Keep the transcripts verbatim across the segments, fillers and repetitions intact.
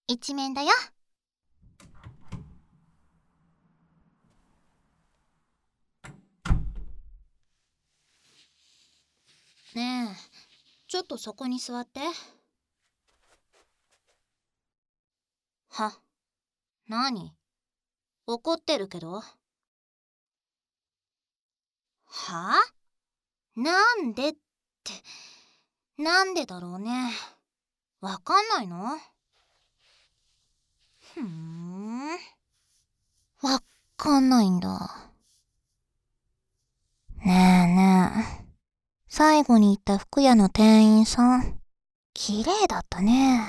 一面だよ。ねえ、ちょっとそこに座って。は、なに？怒ってるけど。は？なんでって、なんでだろうね。わかんないの？ふーん。わかんないんだ。ねえねえ。最後に行った服屋の店員さん、綺麗だったね。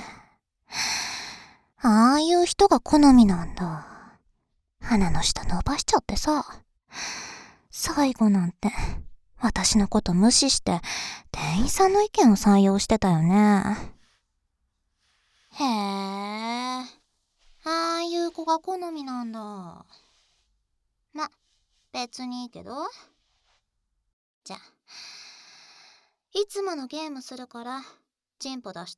ああいう人が好みなんだ。鼻の下伸ばしちゃってさ。最後なんて、私のこと無視して、店員さんの意見を採用してたよね。へえ、ああいう子が好みなんだ。ま、別にいいけど。じゃ、いつものゲームするから、チンポ出して。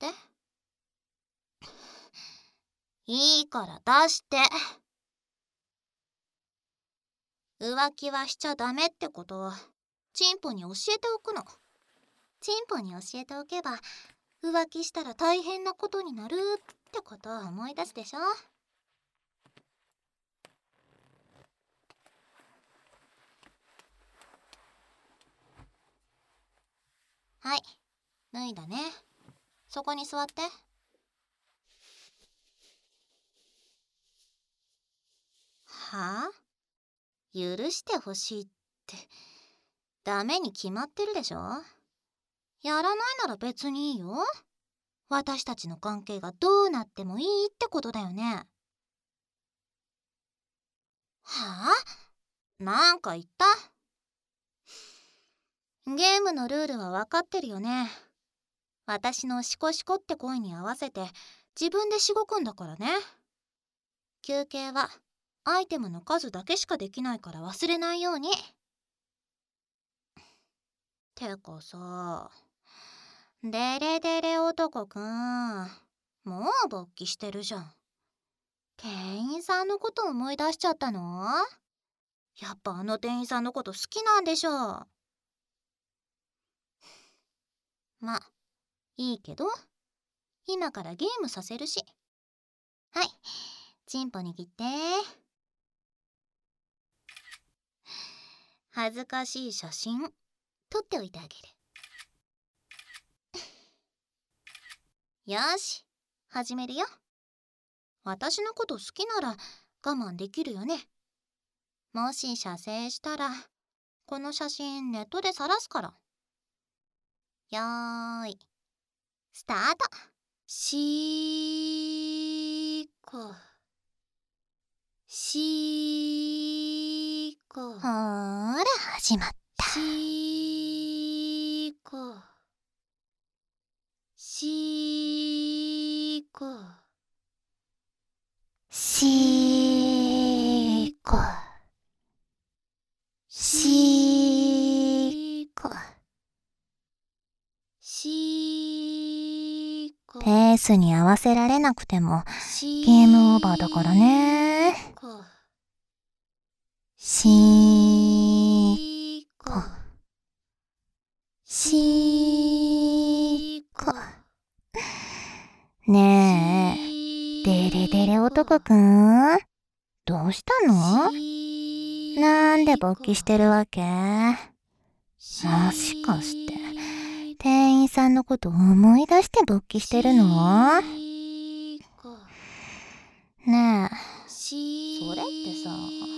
いいから出して。浮気はしちゃダメってことを、チンポに教えておくの。チンポに教えておけば、浮気したら大変なことになるってことを思い出すでしょ。はい、脱いだね。そこに座って。はあ？許してほしいって、ダメに決まってるでしょ。やらないなら別にいいよ。私たちの関係がどうなってもいいってことだよね。はあ？なんか言った？ゲームのルールは分かってるよね。私のシコシコって声に合わせて自分でしごくんだからね。休憩はアイテムの数だけしかできないから忘れないように。てかさ、デレデレ男くん、もう勃起してるじゃん。店員さんのこと思い出しちゃったの？やっぱあの店員さんのこと好きなんでしょ。ま、いいけど、今からゲームさせるし。はい、チンポ握って。恥ずかしい写真撮っておいてあげる。よし、始めるよ。私のこと好きなら我慢できるよね。もし射精したらこの写真ネットで晒すから。よーい、スタート。しーこしーこ、ほーら始まった。しーこしーこしーこしーこしーこ。ペースに合わせられなくてもゲームオーバーだからね。しーこしーこ。ねえ、デレデレ男くん、どうしたの？なんで勃起してるわけ？もしかして店員さんのこと思い出して勃起してるの？ねえ、それってさ、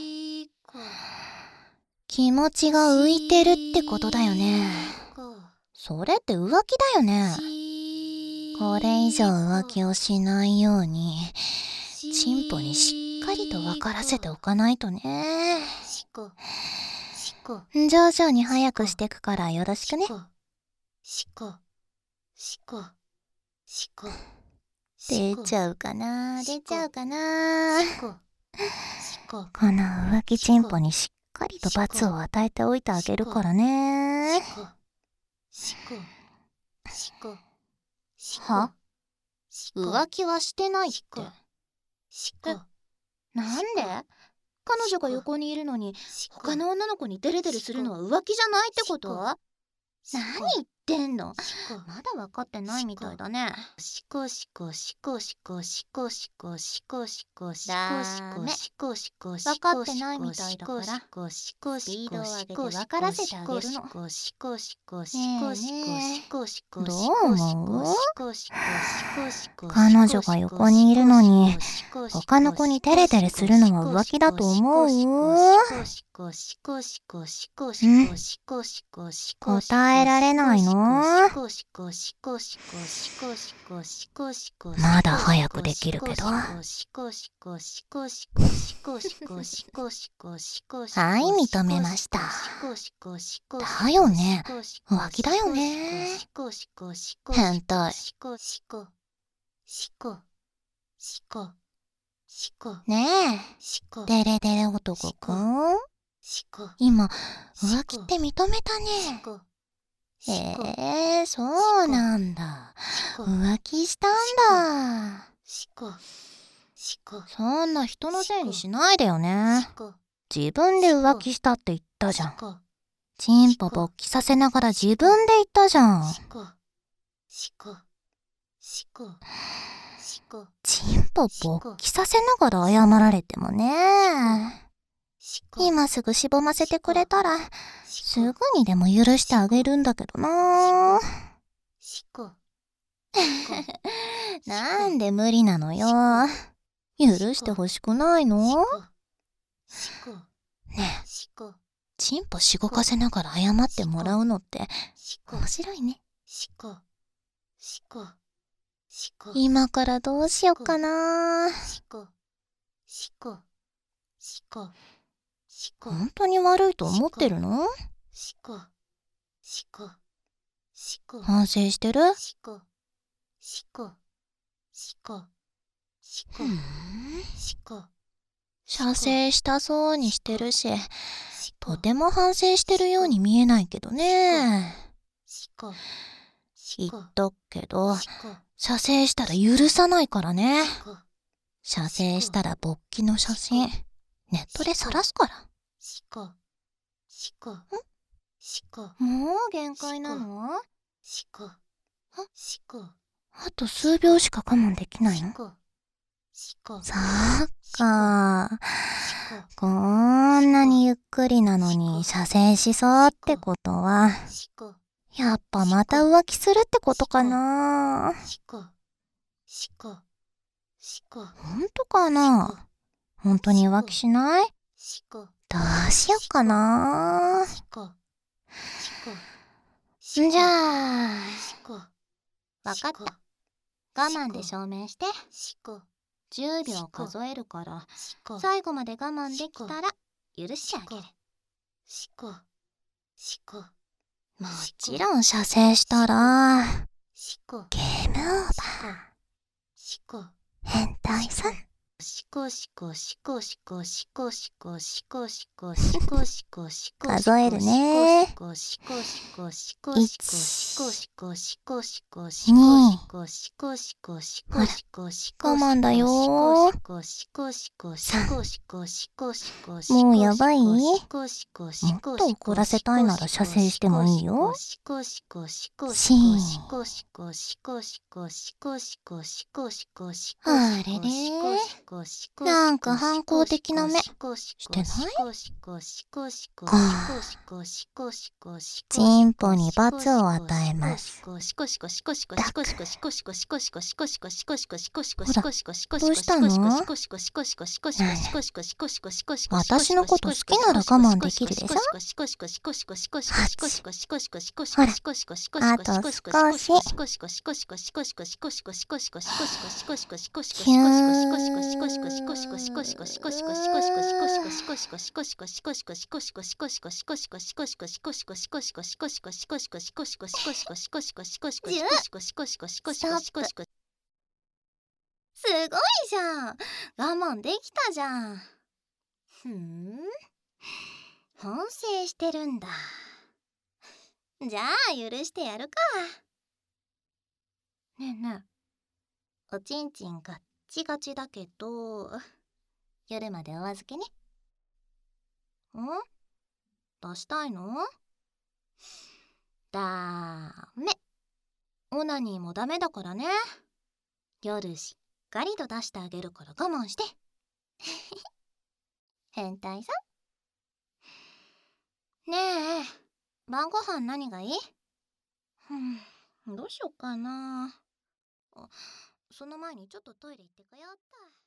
気持ちが浮いてるってことだよね。それって浮気だよね。これ以上浮気をしないようにチンポにしっかりと分からせておかないとね。徐々に早くしてくからよろしくね。出ちゃうかな、出ちゃうかな。この浮気チンポにしっかりと罰を与えておいてあげるからね。は？ 浮気はしてないって。え、なんで？彼女が横にいるのに他の女の子にデレデレするのは浮気じゃないってこと？何言ってんの？まだ分かってないみたいだね。 しこしこしこしこしこしこしこしこしこしダメ。 しこしこし分かってないみたいだからスピードを上げて分からせてあげるの。ねえねえ、どう思う？彼女が横にいるのに他の子にテレテレするのは浮気だと思う？うん、答えられないの？まだ早くできるけど。はい、認めました。だよね、浮気だよね。変態。ねえ、デレデレ男くん、今浮気って認めたね。へえ、そうなんだ。浮気したんだ。そんな人のせいにしないでよね。自分で浮気したって言ったじゃん。チンポ勃起させながら自分で言ったじゃん。チンポ勃起させながら謝られてもね。今すぐしぼませてくれたらすぐにでも許してあげるんだけどな。なんで無理なのよ。許してほしくないの？ねえ、チンポしごかせながら謝ってもらうのって面白いね。今からどうしよっかな。本当に悪いと思ってるの？反省してる？ふーん、射精したそうにしてるし、とても反省してるように見えないけどね。言っとくけど、射精したら許さないからね。射精したら勃起の写真ネットで晒すから。ん？もう限界なの？あと数秒しか我慢できないの？そっか。こんなにゆっくりなのに射精しそうってことは、やっぱまた浮気するってことかな。ほんとかな？ほんとに浮気しない？どうしよっかな。んじゃあ、わかった。我慢で証明して。じゅうびょう数えるから、最後まで我慢できたら許してあげる。もちろん射精したらゲームオーバー。変態さん。数えるね。いち、に、ほら、我慢だよー。さん、もうやばい？もっと怒らせたいなら射精してもいいよ。よあれれ、なんか反抗的な目してない？ご、チンポに罰を与えます。だく。ほら、どうしたの？何？私のこと好きなら我慢できるでしょ？はち。ほら、あと少し。キューン。すごいじゃん。我慢できたじゃん。ふん、反省してるんだ。じゃあ許してやるか。ねえねえ、 おちんちんガッチガチだけど、夜までお預けね。ん？出したいの？だーめ。オナニーもダメだからね。夜しっかりと出してあげるから我慢して。変態さん。ねえ、晩ご飯何がいい？うん、どうしよっかな。あ、その前にちょっとトイレ行ってこようっと。